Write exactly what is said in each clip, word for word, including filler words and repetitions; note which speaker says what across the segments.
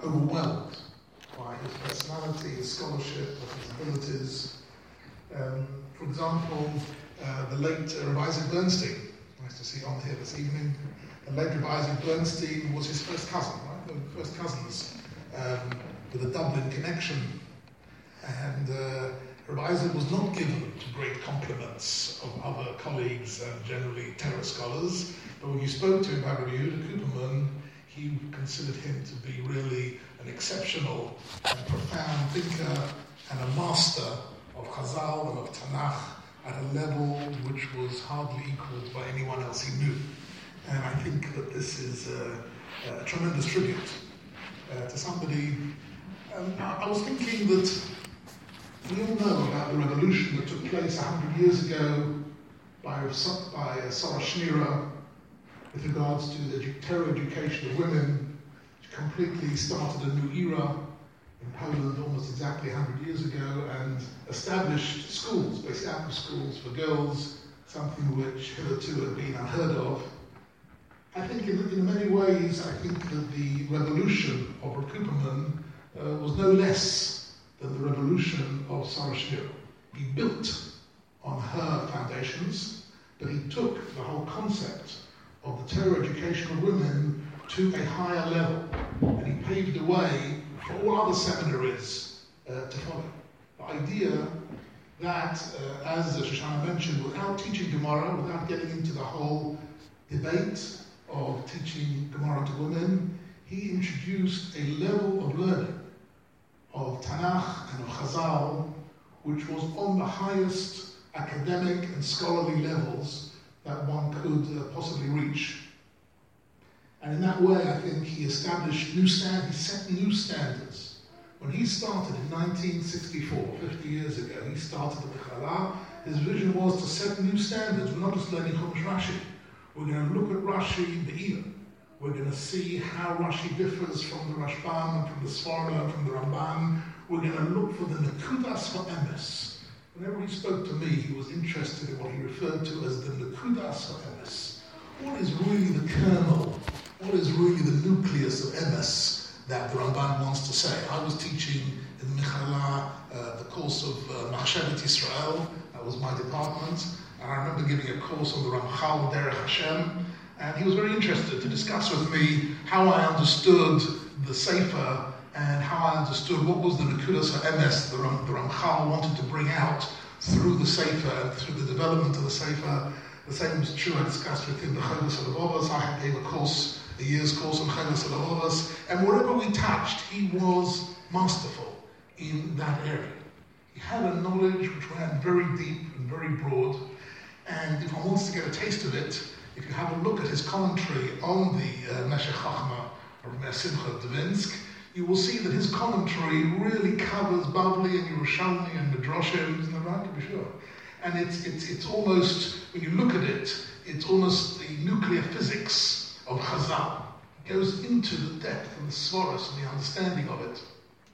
Speaker 1: overwhelmed by his personality, his scholarship, his abilities. Um, for example, uh, the late uh, Rabbi Isaac Bernstein, nice to see on here this evening, the late Rabbi Isaac Bernstein was his first cousin, right? The first cousins um, with a Dublin connection. And uh, Rabbi Isaac was not given to great compliments of other colleagues and generally Torah scholars, but when you spoke to him about Rabbi Yehuda Cooperman, he considered him to be really an exceptional and profound thinker and a master of Chazal and of Tanakh at a level which was hardly equaled by anyone else he knew. And I think that this is a, a tremendous tribute uh, to somebody. Um, I was thinking that we all know about the revolution that took place a hundred years ago by, by uh, Sarah Schneer with regards to the Torah education of women, which completely started a new era in Poland almost exactly a hundred years ago and established schools, basic upper schools for girls, something which hitherto had been unheard of. I think in, in many ways, I think that the revolution of Rav Cooperman uh, was no less than the revolution of Sarah Schneer. He built on her foundations, but he took the whole concept of the Torah education of women to a higher level, and he paved the way for all other seminaries uh, to follow. The idea that, uh, as Shoshana mentioned, without teaching Gemara, without getting into the whole debate of teaching Gemara to women, he introduced a level of learning of Tanakh and of Chazal, which was on the highest academic and scholarly levels that one could uh, possibly reach. And in that way, I think he established new standards, he set new standards. When he started in nineteen sixty-four, fifty years ago, he started at the Chala. His vision was to set new standards. We're not just learning Chumash Rashi. We're going to look at Rashi Be'ir. We're going to see how Rashi differs from the Rashbam and from the Sforno and from the Ramban. We're going to look for the Nekudas HaEmes. Whenever he spoke to me, he was interested in what he referred to as the Nekudas HaEmes. What is really the kernel? What is really the nucleus of Emes that the Ramban wants to say? I was teaching in the Michala uh, the course of uh, Machshavet Yisrael. That was my department. And I remember giving a course on the Ramchal Derech Hashem. And he was very interested to discuss with me how I understood the Sefer and how I understood what was the Nekudas HaEmes the, Ram, the Ramchal wanted to bring out through the Sefer and through the development of the Sefer. The same was true. I discussed with him the Chovos HaLevavos. I gave a course, a year's course on Chovos HaLevavos. And wherever we touched, he was masterful in that area. He had a knowledge which ran very deep and very broad. And if one wants to get a taste of it, if you have a look at his commentary on the uh, Meshech Chochmah of Meir Simcha Dvinsk, you will see that his commentary really covers Bavli and Yerushalmi and Midrashim, isn't that right? To be sure. And it's, it's, it's almost, when you look at it, it's almost the nuclear physics of Chazal. It goes into the depth and the svaros and the understanding of it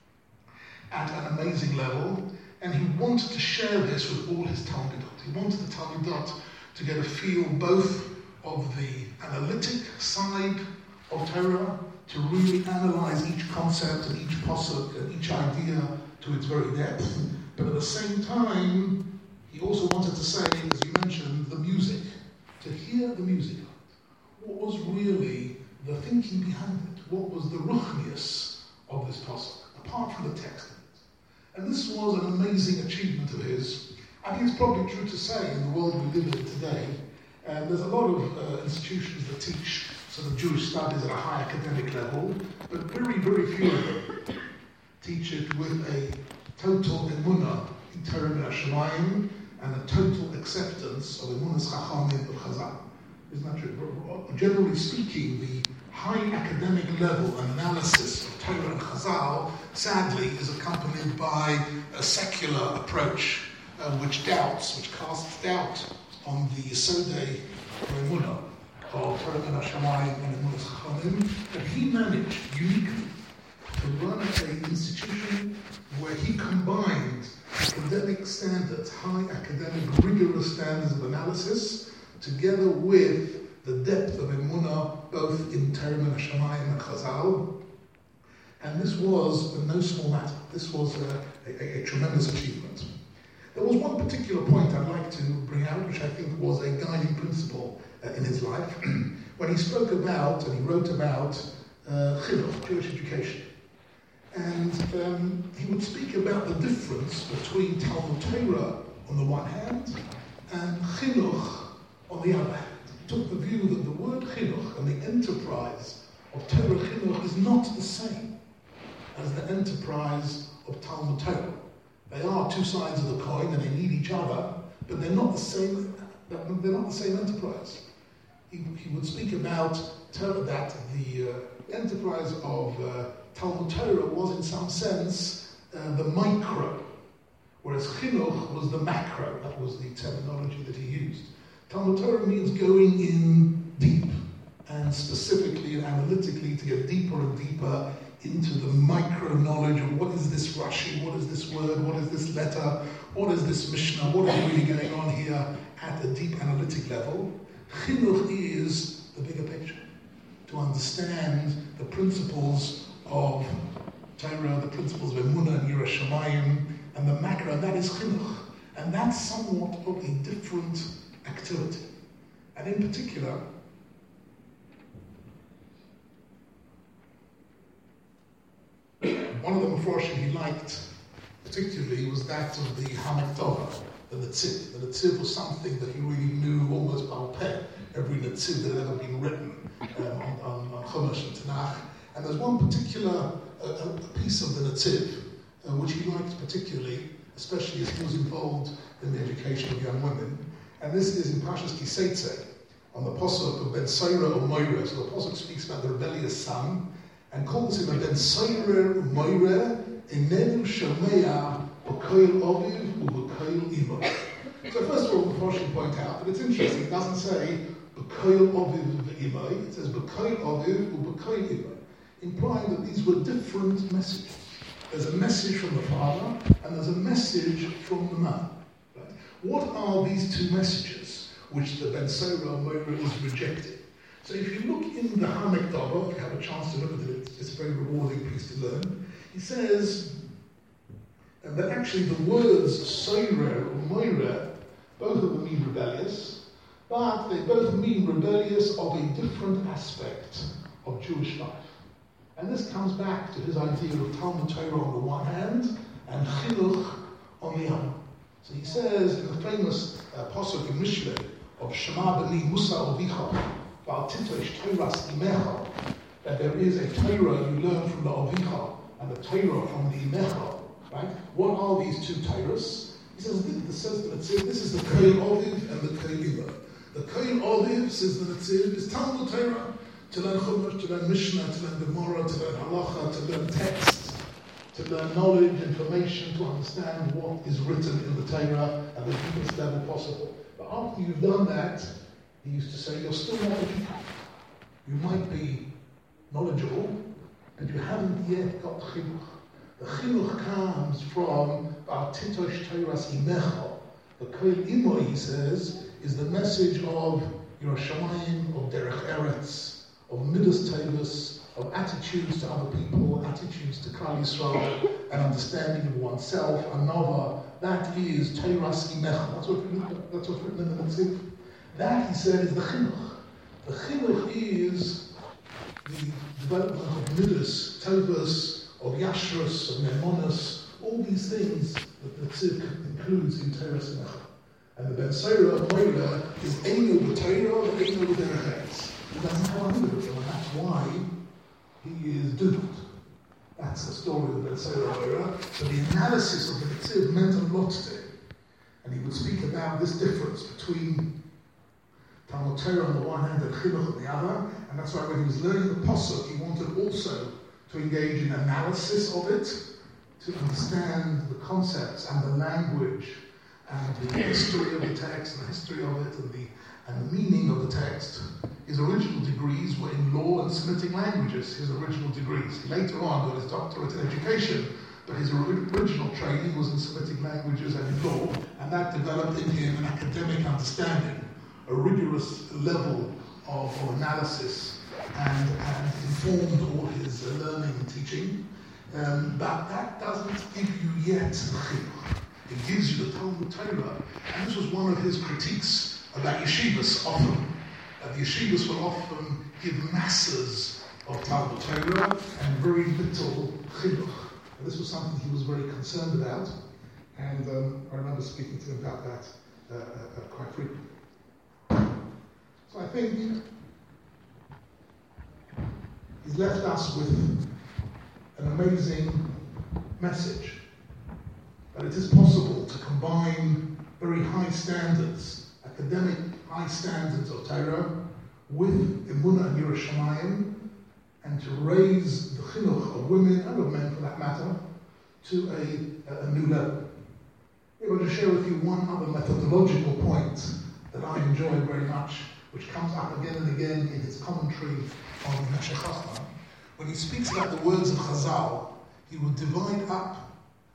Speaker 1: at an amazing level. And he wanted to share this with all his Talmidot. He wanted the Talmidot to get a feel both of the analytic side of Torah, to really analyze each concept and each pasuk and each idea to its very depth. But at the same time, he also wanted to say, as you mentioned, the music, to hear the music of it. What was really the thinking behind it? What was the ruchnius of this pasuk, apart from the text of it? And this was an amazing achievement of his. I think it's probably true to say in the world we live in today, and there's a lot of uh, institutions that teach sort of Jewish studies at a high academic level, but very, very few of them teach it with a total emunah in Torah Shemayim and a total acceptance of emunas chachamim of Chazal. Isn't that true? Generally speaking, the high academic level analysis of Torah and Chazal, sadly, is accompanied by a secular approach, uh, which doubts, which casts doubt on the Yesodei Emunah of Torah and Hashemayim and Emunas Chachamim, and he managed uniquely to run an institution where he combined academic standards, high academic, rigorous standards of analysis, together with the depth of Emunah, both in Torah and Hashemayim and Chazal. And And this was no small matter. This was a, a, a tremendous achievement. There was one particular point I'd like to bring out, which I think was a guiding principle uh, in his life, when he spoke about and he wrote about uh, chinuch, Jewish education. And um, he would speak about the difference between Talmud Torah on the one hand and chinuch on the other hand. He took the view that the word chinuch and the enterprise of Torah chinuch is not the same as the enterprise of Talmud Torah. They are two sides of the coin and they need each other, but they're not the same. They're not the same enterprise. He, he would speak about Torah, that the uh, enterprise of uh, Talmud Torah was, in some sense, uh, the micro, whereas chinuch was the macro. That was the terminology that he used. Talmud Torah means going in deep, and specifically and analytically to get deeper and deeper into the micro knowledge of what is this Rashi, what is this word, what is this letter, what is this Mishnah, what is really going on here at a deep analytic level. Chinuch is the bigger picture, to understand the principles of Torah, the principles of Emunah and Yiras Shamayim, and the macro, that is chinuch. And that's somewhat of a different activity. And in particular, one of the mephoshim he liked particularly was that of the Hamak Tova, the Netziv. The Netziv was something that he really knew almost by peh, every Netziv that had ever been written um, on, on, on Chumash and Tanakh. And there's one particular uh, a piece of the Netziv uh, which he liked particularly, especially as he was involved in the education of young women. And this is in Parshas Ki Seitzei, on the Pasuk of Ben Soira or Moira. So the Pasuk speaks about the rebellious son, and calls him a Ben Soira or Moira, Enenu Shomea B'Koil Oviv U'B'Koil Imo. So first of all, before I should point out that it's interesting, it doesn't say B'Koil Oviv V'Imo, it says B'Koil Oviv U'B'Koil Imo, implying that these were different messages. There's a message from the father, and there's a message from the mother. Right? What are these two messages which the Ben Soira or Moira is rejecting? So if you look in the Hamek Tova, if you have a chance to look at it, it's a very rewarding piece to learn. He says and that actually the words Soira or Moira, both of them mean rebellious, but they both mean rebellious of a different aspect of Jewish life. And this comes back to his idea of Talmud Torah on the one hand and Chinuch on the other. So he says in the famous uh, Pasuk in Mishlei of Shema B'ni Musa Ovicha Ba'al Titosh Toras Imecha, that there is a Torah you learn from the Ovicha and the Torah from the Imecha. Right? What are these two Torahs? He says, the says the Netziv, this is the Koil Oviv and the Koil Imo. The Koil Oviv, says the Netziv, is Talmud Torah, to learn Chumash, to learn Mishnah, to learn Gemara, to learn Halacha, to learn text, to learn knowledge, information, to understand what is written in the Torah at the deepest level possible. But after you've done that, he used to say, you're still not educated. You might be knowledgeable, but you haven't yet got Chinuch. The Chinuch comes from Ba'al Titosh Toras Imecha. The Koil Imo, he says, is the message of Yiras Shamayim, of Derech Eretz, of Midas Tovus, of attitudes to other people, attitudes to Klal Yisrael, and understanding of oneself, Anova. That is Toras Imecha. That's what that's what's written in the Netziv. That, he said, is the Chinuch. The Chinuch is the development of Midas Tovus, of Yashrus, of Nemonis, all these things that the Netziv includes in Toras Imecha. And the Ben Soira of Moira is Eino B'Torah, Eino B'Derech Eretz. He doesn't have either of them, and that's why he is doomed. That's the story of the Ben Soira Moira. So the analysis of the Netziv meant a lot to him. And he would speak about this difference between Talmud Torah on the one hand and Chinuch on the other. And that's why when he was learning the Pasuk, he wanted also to engage in analysis of it, to understand the concepts and the language and the history of the text and the history of it and the and the meaning of the text. His original degrees were in law and Semitic languages, his original degrees. He later on got his doctorate in education, but his original training was in Semitic languages and in law, and that developed in him an academic understanding, a rigorous level of, of analysis, and, and informed all his uh, learning and teaching. Um, but that doesn't give you yet the chinuch. It gives you the Talmud Torah. And this was one of his critiques about yeshivas often. That the yeshivas will often give masses of Talmud Torah and very little chinuch. And this was something he was very concerned about. And um, I remember speaking to him about that uh, uh, quite frequently. So I think he's left us with an amazing message that it is possible to combine very high standards, academic high standards of Torah, with Emunah and Yiras Shamayim, and to raise the chinuch of women and of men, for that matter, to a, a, a new level. I'm going to share with you one other methodological point that I enjoy very much, which comes up again and again in his commentary on Meshech Chochmah. When he speaks about the words of Chazal, he would divide up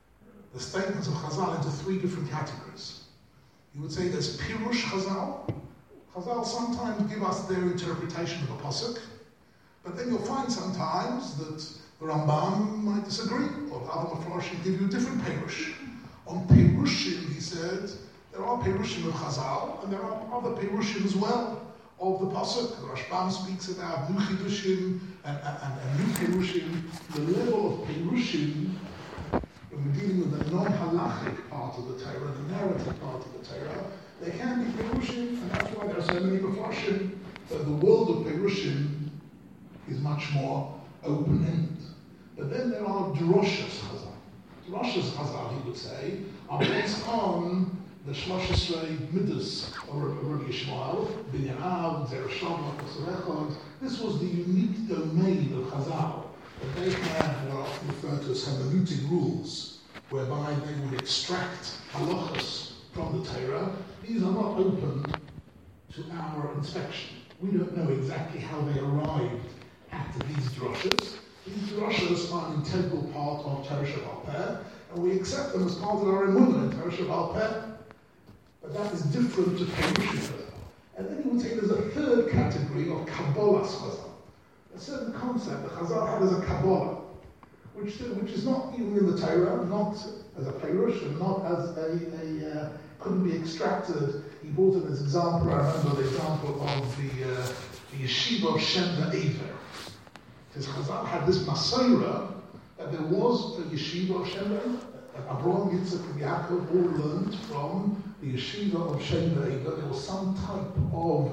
Speaker 1: the statements of Chazal into three different categories. He would say there's Pirush Chazal. Chazal sometimes give us their interpretation of a pasuk, but then you'll find sometimes that the Rambam might disagree, or the other Mepharshim give you a different Pirush. On Pirushim, he said, there are Pirushim of Chazal, and there are other Pirushim as well of the pasuk. The Rashbam speaks about new Chidushim and, and, and new Pirushim. The level of Pirushim, when we're dealing with the non-halachic part of the Torah, the narrative part of the Torah, there can be Pirushim, and that's why there are so many Mepharshim. But the world of Pirushim is much more open-ended. But then there are Droshas Chazal. Droshas Chazal, he would say, are based on the Shlosh Esrei Midas of Rabbi Yishmael, Binyan Av, Zerah Shalom, Kosorechot. This was the unique domain of Chazal, that they had what are often referred to as hermeneutic rules, whereby they would extract halachas from the Torah. These are not open to our inspection. We don't know exactly how they arrived at these droshas. These droshas are an integral part of Torah Sheba'al Peh, and we accept them as part of our emunah in Torah Sheba'al Peh. But that is different to Pirushim. And then you would say there's a third category of Kabbalah Chazal. A certain concept that Chazal had as a Kabbalah, which, which is not even in the Torah, not as a Pirush, and not as a, a uh, couldn't be extracted. He brought it as example, I remember the example of the, uh, the Yeshiva of Shem Ve'ever. Because Chazal had this Masorah that there was a Yeshiva of Shem Ve'ever. Abraham, Yitzchak, and Yaakov all learned from the Yeshiva of Shem Ve'ever. There was some type of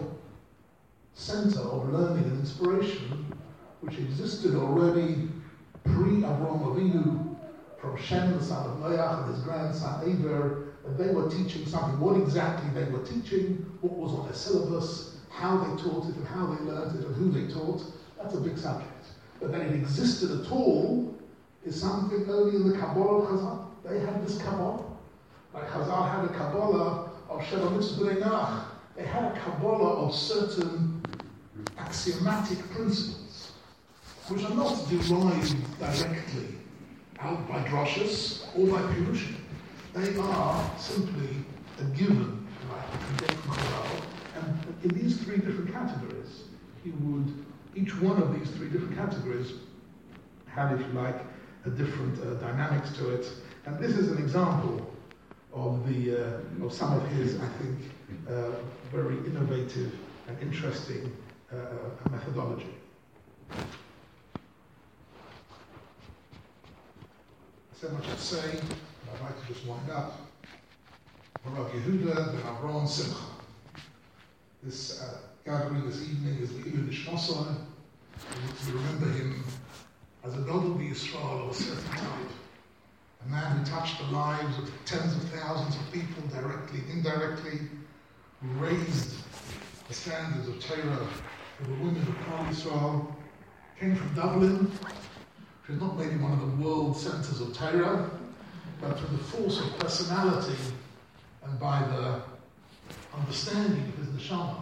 Speaker 1: center of learning and inspiration which existed already pre-Avraham Avinu, from Shem, the son of Noach, and his grandson Eber, and they were teaching something. What exactly they were teaching, what was on their syllabus, how they taught it, and how they learned it, and who they taught, that's a big subject. But that it existed at all is something only in the Kabbalah of Chazal. They had this Kabbalah. Like Chazal had a Kabbalah of Sheva Mitzvah B'nai Noach. They had a Kabbalah of certain axiomatic principles, which are not derived directly out by Droshas or by Pirushim. They are simply a given, like you can get from Chazal. And in these three different categories, he would, each one of these three different categories had, if you like, a different uh, dynamics to it. And this is an example of the uh, of some of his, I think, uh, very innovative and interesting uh, uh, methodology. So much to say, but I'd like to just wind up. Rav Yehuda ben Avron Simcha. This uh, gathering this evening is the Iyud Shnosai. We remember him as a Gadol Yisrael of a certain type. A man who touched the lives of tens of thousands of people, directly, indirectly, who raised the standards of Torah for the women of Klal Yisrael, came from Dublin, which is not maybe one of the world centers of Torah, but through the force of personality and by the understanding of his neshama.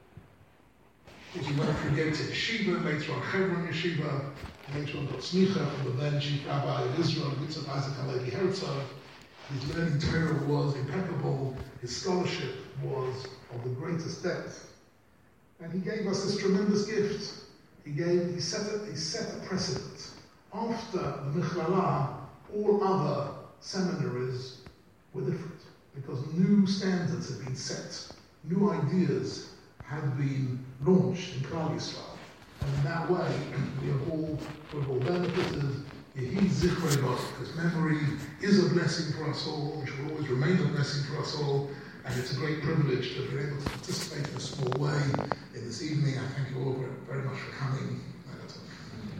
Speaker 1: He went through Yetzer Yeshiva, later on Hebron Yeshiva, later on got Smicha from the then Chief Rabbi of Israel, Yitzhak Isaac Halevi Herzog. His learning Torah was impeccable. His scholarship was of the greatest depth. And he gave us this tremendous gift. He gave, he set a, he set a precedent after the Michlala, all other seminaries were different, because new standards had been set, new ideas had been launched in Klal Yisrael. And in that way, we have all, we've all benefited. Yehi Zichrei Lo, because memory is a blessing for us all, which will always remain a blessing for us all, and it's a great privilege to be able to participate in a small way in this evening. I thank you all very, very much for coming.